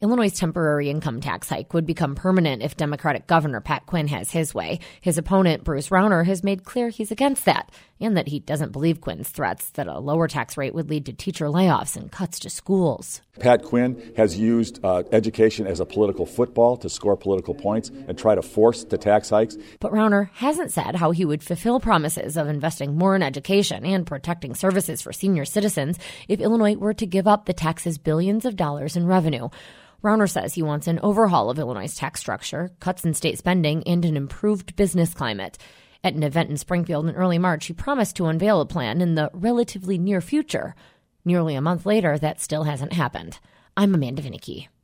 Illinois' temporary income tax hike would become permanent if Democratic Governor Pat Quinn has his way. His opponent, Bruce Rauner, has made clear he's against that, and that he doesn't believe Quinn's threats that a lower tax rate would lead to teacher layoffs and cuts to schools. Pat Quinn has used education as a political football to score political points and try to force the tax hikes. But Rauner hasn't said how he would fulfill promises of investing more in education and protecting services for senior citizens if Illinois were to give up the tax's billions of dollars in revenue. Rauner says he wants an overhaul of Illinois' tax structure, cuts in state spending, and an improved business climate. At an event in Springfield in early March, he promised to unveil a plan in the relatively near future. Nearly a month later, that still hasn't happened. I'm Amanda Vinicky.